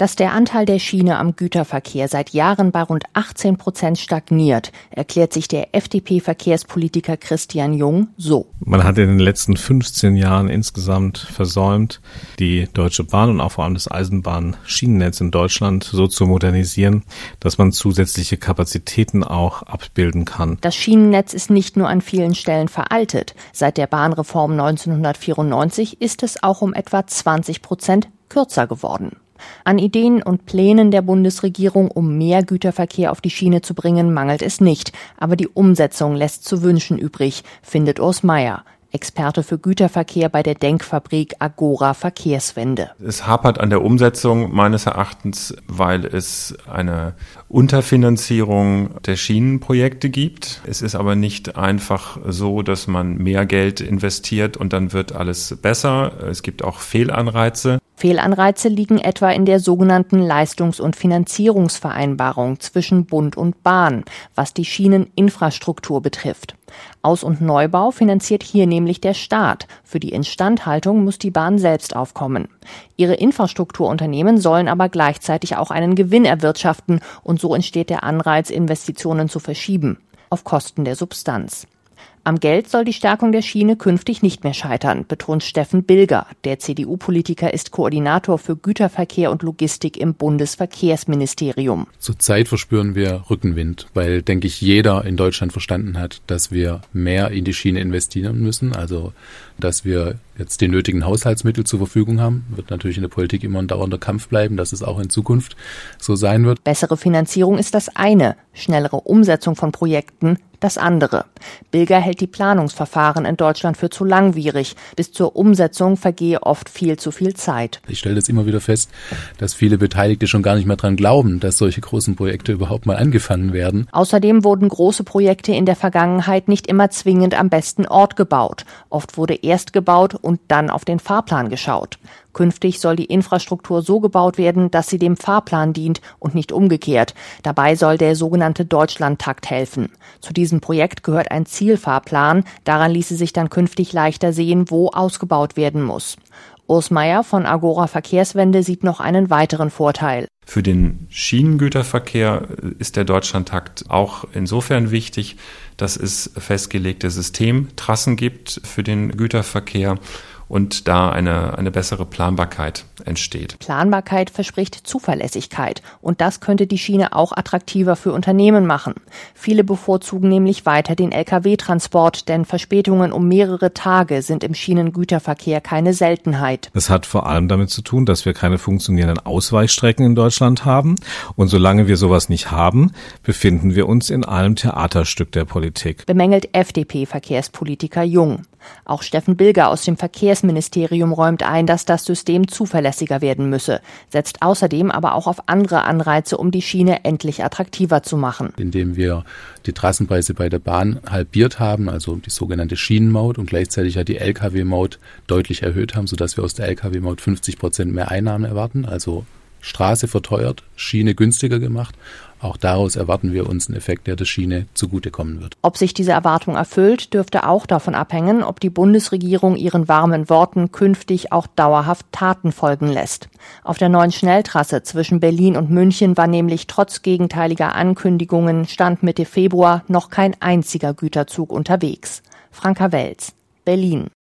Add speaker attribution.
Speaker 1: Dass der Anteil der Schiene am Güterverkehr seit Jahren bei rund 18% stagniert, erklärt sich der FDP-Verkehrspolitiker Christian Jung so.
Speaker 2: Man hat in den letzten 15 Jahren insgesamt versäumt, die Deutsche Bahn und auch vor allem das Eisenbahnschienennetz in Deutschland so zu modernisieren, dass man zusätzliche Kapazitäten auch abbilden kann.
Speaker 1: Das Schienennetz ist nicht nur an vielen Stellen veraltet. Seit der Bahnreform 1994 ist es auch um etwa 20% kürzer geworden. An Ideen und Plänen der Bundesregierung, um mehr Güterverkehr auf die Schiene zu bringen, mangelt es nicht. Aber die Umsetzung lässt zu wünschen übrig, findet Urs Meier, Experte für Güterverkehr bei der Denkfabrik Agora Verkehrswende.
Speaker 3: Es hapert an der Umsetzung meines Erachtens, weil es eine Unterfinanzierung der Schienenprojekte gibt. Es ist aber nicht einfach so, dass man mehr Geld investiert und dann wird alles besser. Es gibt auch Fehlanreize.
Speaker 1: Fehlanreize liegen etwa in der sogenannten Leistungs- und Finanzierungsvereinbarung zwischen Bund und Bahn, was die Schieneninfrastruktur betrifft. Aus- und Neubau finanziert hier nämlich der Staat. Für die Instandhaltung muss die Bahn selbst aufkommen. Ihre Infrastrukturunternehmen sollen aber gleichzeitig auch einen Gewinn erwirtschaften und so entsteht der Anreiz, Investitionen zu verschieben, auf Kosten der Substanz. Am Geld soll die Stärkung der Schiene künftig nicht mehr scheitern, betont Steffen Bilger. Der CDU-Politiker ist Koordinator für Güterverkehr und Logistik im Bundesverkehrsministerium.
Speaker 4: Zurzeit verspüren wir Rückenwind, weil, denke ich, jeder in Deutschland verstanden hat, dass wir mehr in die Schiene investieren müssen. Also, dass wir jetzt die nötigen Haushaltsmittel zur Verfügung haben, wird natürlich in der Politik immer ein dauernder Kampf bleiben, dass es auch in Zukunft so sein wird.
Speaker 1: Bessere Finanzierung ist das eine, schnellere Umsetzung von Projekten das andere. Bilger hält die Planungsverfahren in Deutschland für zu langwierig. Bis zur Umsetzung vergehe oft viel zu viel Zeit.
Speaker 4: Ich stelle das immer wieder fest, dass viele Beteiligte schon gar nicht mehr dran glauben, dass solche großen Projekte überhaupt mal angefangen werden.
Speaker 1: Außerdem wurden große Projekte in der Vergangenheit nicht immer zwingend am besten Ort gebaut. Oft wurde erst gebaut und dann auf den Fahrplan geschaut. Künftig soll die Infrastruktur so gebaut werden, dass sie dem Fahrplan dient und nicht umgekehrt. Dabei soll der sogenannte Deutschlandtakt helfen. Zu diesem Projekt gehört ein Zielfahrplan. Daran ließe sich dann künftig leichter sehen, wo ausgebaut werden muss. Urs Meier von Agora Verkehrswende sieht noch einen weiteren Vorteil.
Speaker 3: Für den Schienengüterverkehr ist der Deutschlandtakt auch insofern wichtig, dass es festgelegte Systemtrassen gibt für den Güterverkehr und da eine bessere Planbarkeit entsteht.
Speaker 1: Planbarkeit verspricht Zuverlässigkeit und das könnte die Schiene auch attraktiver für Unternehmen machen. Viele bevorzugen nämlich weiter den Lkw-Transport, denn Verspätungen um mehrere Tage sind im Schienengüterverkehr keine Seltenheit.
Speaker 2: Das hat vor allem damit zu tun, dass wir keine funktionierenden Ausweichstrecken in Deutschland haben und solange wir sowas nicht haben, befinden wir uns in einem Theaterstück der Politik.
Speaker 1: Bemängelt FDP-Verkehrspolitiker Jung. Auch Steffen Bilger aus dem Verkehrsministerium räumt ein, dass das System zuverlässiger werden müsse, setzt außerdem aber auch auf andere Anreize, um die Schiene endlich attraktiver zu machen.
Speaker 4: Indem wir die Trassenpreise bei der Bahn halbiert haben, also die sogenannte Schienenmaut und gleichzeitig die Lkw-Maut deutlich erhöht haben, sodass wir aus der Lkw-Maut 50% mehr Einnahmen erwarten, also Straße verteuert, Schiene günstiger gemacht. Auch daraus erwarten wir uns einen Effekt, der der Schiene zugutekommen wird.
Speaker 1: Ob sich diese Erwartung erfüllt, dürfte auch davon abhängen, ob die Bundesregierung ihren warmen Worten künftig auch dauerhaft Taten folgen lässt. Auf der neuen Schnelltrasse zwischen Berlin und München war nämlich trotz gegenteiliger Ankündigungen Stand Mitte Februar noch kein einziger Güterzug unterwegs. Franka Welz, Berlin.